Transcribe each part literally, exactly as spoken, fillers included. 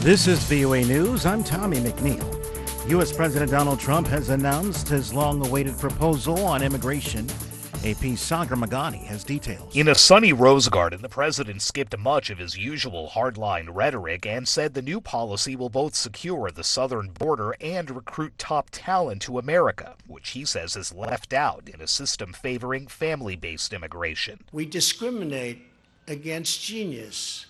This is V O A News. I'm Tommy McNeil. U S. President Donald Trump has announced his long-awaited proposal on immigration. A P's Sagar Magani has details. In a sunny Rose Garden, the president skipped much of his usual hardline rhetoric and said the new policy will both secure the southern border and recruit top talent to America, which he says is left out in a system favoring family-based immigration. We discriminate against genius.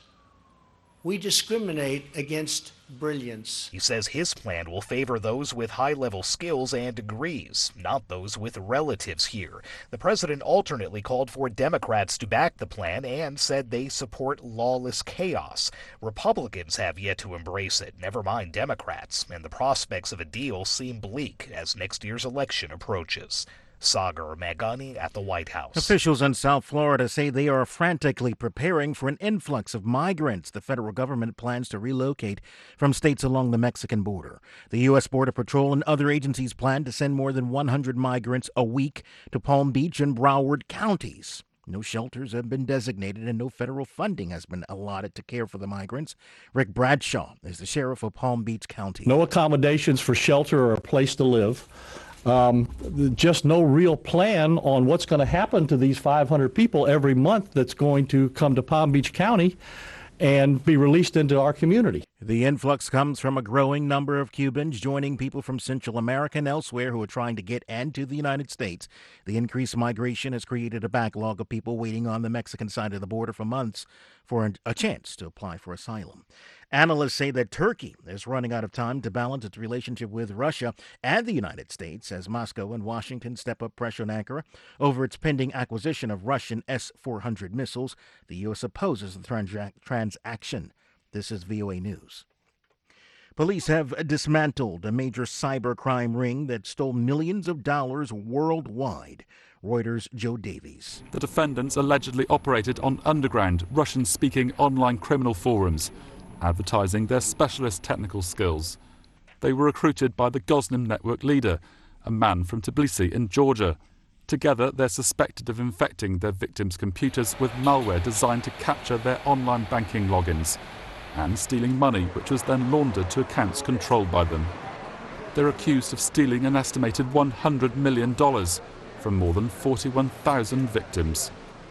We discriminate against brilliance. He says his plan will favor those with high-level skills and degrees, not those with relatives here. The president alternately called for Democrats to back the plan and said they support lawless chaos. Republicans have yet to embrace it, never mind Democrats, and the prospects of a deal seem bleak as next year's election approaches. Sagar Magani at the White House. Officials in South Florida say they are frantically preparing for an influx of migrants the federal government plans to relocate from states along the Mexican border. The U S. Border Patrol and other agencies plan to send more than one hundred migrants a week to Palm Beach and Broward counties. No shelters have been designated and no federal funding has been allotted to care for the migrants. Rick Bradshaw is the sheriff of Palm Beach County. No accommodations for shelter or a place to live. Um, just no real plan on what's going to happen to these five hundred people every month that's going to come to Palm Beach County and be released into our community. The influx comes from a growing number of Cubans joining people from Central America and elsewhere who are trying to get into the United States. The increased migration has created a backlog of people waiting on the Mexican side of the border for months for a chance to apply for asylum. Analysts say that Turkey is running out of time to balance its relationship with Russia and the United States as Moscow and Washington step up pressure on Ankara over its pending acquisition of Russian S four hundred missiles. The U S opposes the trans- transaction. This is V O A News. Police have dismantled a major cybercrime ring that stole millions of dollars worldwide. Reuters' Joe Davies. The defendants allegedly operated on underground, Russian-speaking online criminal forums, advertising their specialist technical skills. They were recruited by the Gosnim network leader, a man from Tbilisi in Georgia. Together, they're suspected of infecting their victims' computers with malware designed to capture their online banking logins and stealing money which was then laundered to accounts controlled by them. They're accused of stealing an estimated one hundred million dollars from more than forty-one thousand victims.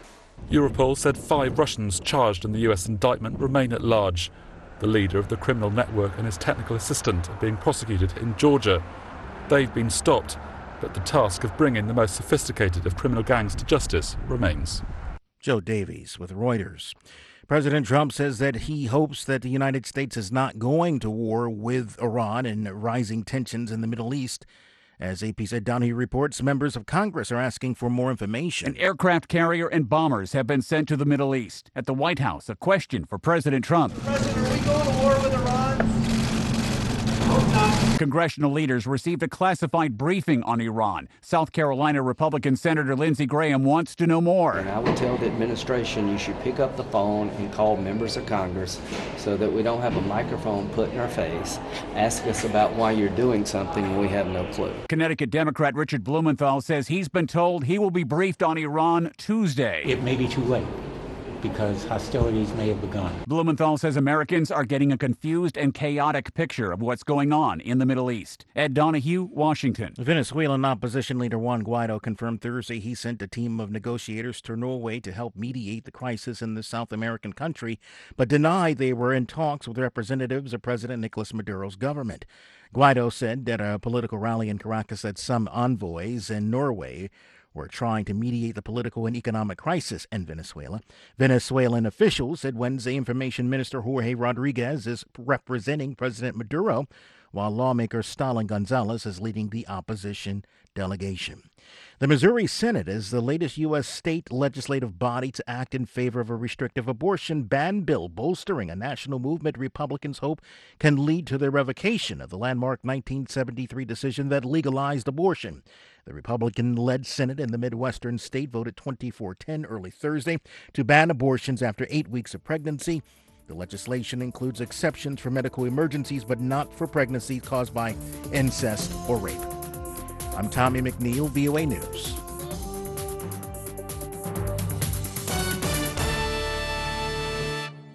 Europol said five Russians charged in the U S indictment remain at large. The leader of the criminal network and his technical assistant are being prosecuted in Georgia. They've been stopped, but the task of bringing the most sophisticated of criminal gangs to justice remains. Joe Davies with Reuters. President Trump says that he hopes that the United States is not going to war with Iran and rising tensions in the Middle East. As A P said, Donahue reports members of Congress are asking for more information. An aircraft carrier and bombers have been sent to the Middle East. At the White House, a question for President Trump. President, are we going to war with Iran? Congressional leaders received a classified briefing on Iran. South Carolina Republican Senator Lindsey Graham wants to know more. And I would tell the administration you should pick up the phone and call members of Congress so that we don't have a microphone put in our face. Ask us about why you're doing something and we have no clue. Connecticut Democrat Richard Blumenthal says he's been told he will be briefed on Iran Tuesday. It may be too late, because hostilities may have begun. Blumenthal says Americans are getting a confused and chaotic picture of what's going on in the Middle East. Ed Donahue, Washington. Venezuelan opposition leader Juan Guaido confirmed Thursday he sent a team of negotiators to Norway to help mediate the crisis in the South American country, but denied they were in talks with representatives of President Nicolas Maduro's government. Guaido said at a political rally in Caracas that some envoys in Norway were trying to mediate the political and economic crisis in Venezuela. Venezuelan officials said Wednesday Information Minister Jorge Rodriguez is representing President Maduro, while lawmaker Stalin Gonzalez is leading the opposition delegation. The Missouri Senate is the latest U S state legislative body to act in favor of a restrictive abortion ban bill, bolstering a national movement Republicans hope can lead to the revocation of the landmark nineteen seventy-three decision that legalized abortion. The Republican-led Senate in the Midwestern state voted twenty-four ten early Thursday to ban abortions after eight weeks of pregnancy. The legislation includes exceptions for medical emergencies, but not for pregnancies caused by incest or rape. I'm Tommy McNeil, V O A News.